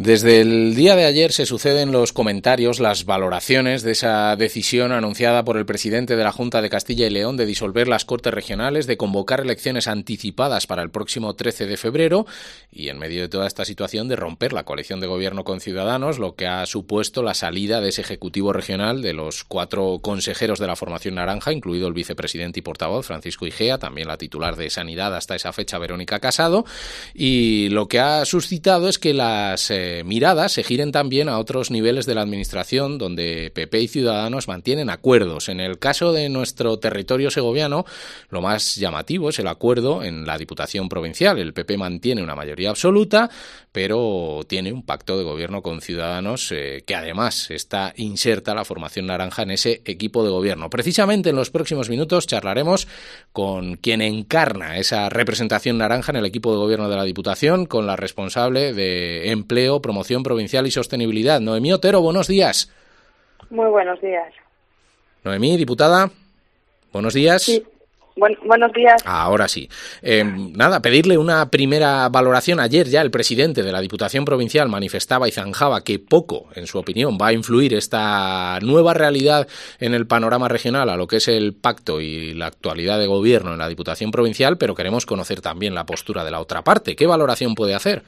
Desde el día de ayer se suceden los comentarios, las valoraciones de esa decisión anunciada por el presidente de la Junta de Castilla y León de disolver las Cortes Regionales, de convocar elecciones anticipadas para el próximo 13 de febrero y, en medio de toda esta situación, de romper la coalición de gobierno con Ciudadanos, lo que ha supuesto la salida de ese Ejecutivo Regional de los 4 consejeros de la formación naranja, incluido el vicepresidente y portavoz Francisco Igea, también la titular de Sanidad hasta esa fecha Verónica Casado, y lo que ha suscitado es que las miradas se giren también a otros niveles de la administración donde PP y Ciudadanos mantienen acuerdos. En el caso de nuestro territorio segoviano, lo más llamativo es el acuerdo en la Diputación Provincial. El PP mantiene una mayoría absoluta, pero tiene un pacto de gobierno con Ciudadanos que además está inserta la formación naranja en ese equipo de gobierno. Precisamente en los próximos minutos charlaremos con quien encarna esa representación naranja en el equipo de gobierno de la Diputación, con la responsable de Empleo, Promoción Provincial y Sostenibilidad, Noemí Otero. Buenos días. Muy buenos días. Noemí, diputada, buenos días. Sí. Buenos días. Ahora sí. Pedirle una primera valoración. Ayer ya el presidente de la Diputación Provincial manifestaba y zanjaba que poco, en su opinión, va a influir esta nueva realidad en el panorama regional a lo que es el pacto y la actualidad de gobierno en la Diputación Provincial, pero queremos conocer también la postura de la otra parte. ¿Qué valoración puede hacer?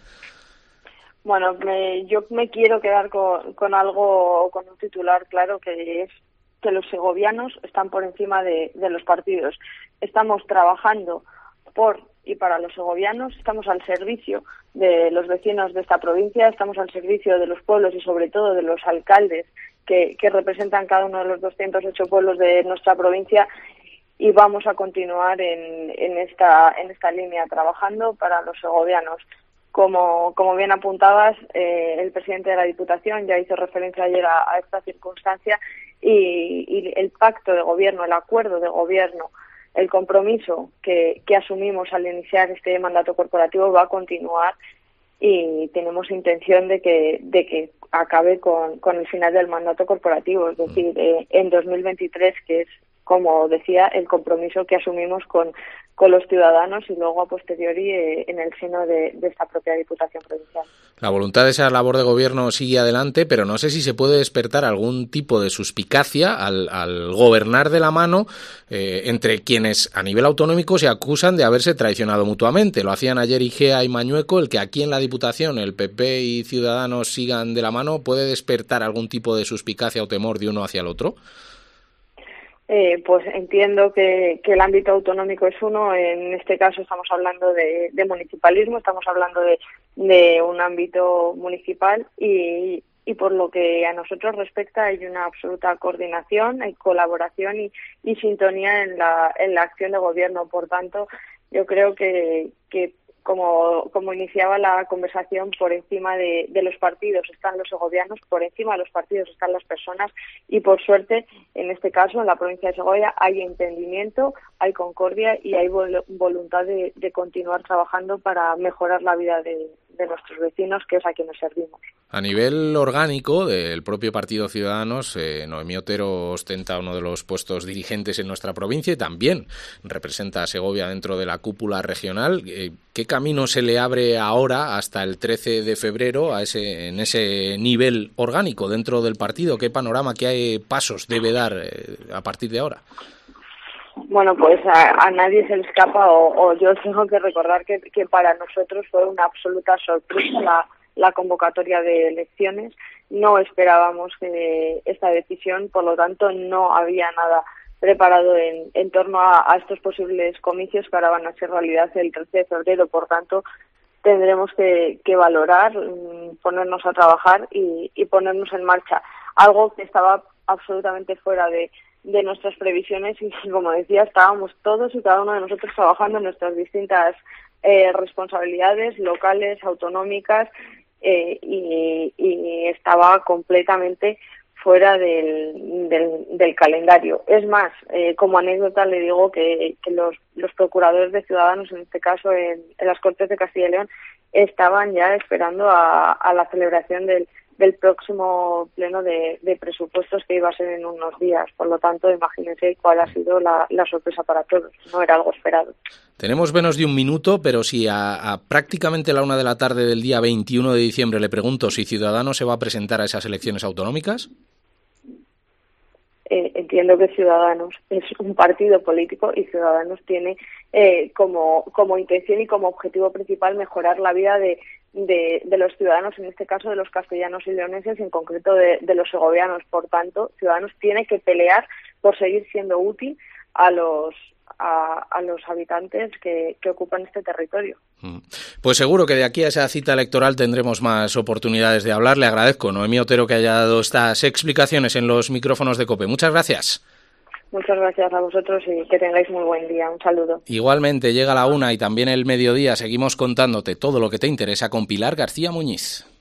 Bueno, yo me quiero quedar con algo, con un titular claro, que es que los segovianos están por encima de los partidos. Estamos trabajando por y para los segovianos, estamos al servicio de los vecinos de esta provincia, estamos al servicio de los pueblos y sobre todo de los alcaldes que representan cada uno de los 208 pueblos de nuestra provincia, y vamos a continuar en esta línea trabajando para los segovianos. Como bien apuntabas, el presidente de la Diputación ya hizo referencia ayer a esta circunstancia y el pacto de gobierno, el acuerdo de gobierno, el compromiso que asumimos al iniciar este mandato corporativo va a continuar, y tenemos intención de que acabe con el final del mandato corporativo, es decir, en 2023, que es, como decía, el compromiso que asumimos con los ciudadanos y luego a posteriori en el seno de esta propia Diputación Provincial. La voluntad de esa labor de gobierno sigue adelante, pero no sé si se puede despertar algún tipo de suspicacia al gobernar de la mano entre quienes a nivel autonómico se acusan de haberse traicionado mutuamente. Lo hacían ayer Igea y Mañueco. El que aquí en la Diputación el PP y Ciudadanos sigan de la mano, ¿puede despertar algún tipo de suspicacia o temor de uno hacia el otro? Pues entiendo que el ámbito autonómico es uno. En este caso estamos hablando de municipalismo, estamos hablando de un ámbito municipal y por lo que a nosotros respecta hay una absoluta coordinación, hay colaboración y sintonía en la acción de gobierno. Por tanto, yo creo que como iniciaba la conversación, por encima de los partidos están los segovianos, por encima de los partidos están las personas, y por suerte, en este caso, en la provincia de Segovia, hay entendimiento, hay concordia y hay voluntad de continuar trabajando para mejorar la vida de nuestros vecinos, que es a quienes servimos. A nivel orgánico del propio Partido Ciudadanos, Noemí Otero ostenta uno de los puestos dirigentes en nuestra provincia y también representa a Segovia dentro de la cúpula regional. ¿Qué camino se le abre ahora hasta el 13 de febrero en ese nivel orgánico dentro del partido? ¿Qué panorama, qué pasos debe dar a partir de ahora? Bueno, pues a nadie se le escapa, o yo tengo que recordar que para nosotros fue una absoluta sorpresa la convocatoria de elecciones. No esperábamos esta decisión, por lo tanto no había nada preparado en torno a estos posibles comicios que ahora van a ser realidad el 13 de febrero. Por tanto, tendremos que valorar, ponernos a trabajar y ponernos en marcha. Algo que estaba absolutamente fuera de nuestras previsiones y, como decía, estábamos todos y cada uno de nosotros trabajando en nuestras distintas responsabilidades locales, autonómicas, y estaba completamente fuera del calendario. Es más, como anécdota le digo que los procuradores de Ciudadanos, en este caso en las Cortes de Castilla y León, estaban ya esperando a la celebración del del próximo pleno de presupuestos que iba a ser en unos días. Por lo tanto, imagínense cuál ha sido la sorpresa para todos. No era algo esperado. Tenemos menos de un minuto, pero si a prácticamente la 1 de la tarde del día 21 de diciembre le pregunto si Ciudadanos se va a presentar a esas elecciones autonómicas. Entiendo que Ciudadanos es un partido político y Ciudadanos tiene como intención y como objetivo principal mejorar la vida de los ciudadanos, en este caso de los castellanos y leoneses, y en concreto de los segovianos. Por tanto, Ciudadanos tiene que pelear por seguir siendo útil a los habitantes que ocupan este territorio. Pues seguro que de aquí a esa cita electoral tendremos más oportunidades de hablar. Le agradezco, Noemí Otero, que haya dado estas explicaciones en los micrófonos de COPE. Muchas gracias. Muchas gracias a vosotros y que tengáis muy buen día. Un saludo. Igualmente, llega la 1 y también el mediodía. Seguimos contándote todo lo que te interesa con Pilar García Muñiz.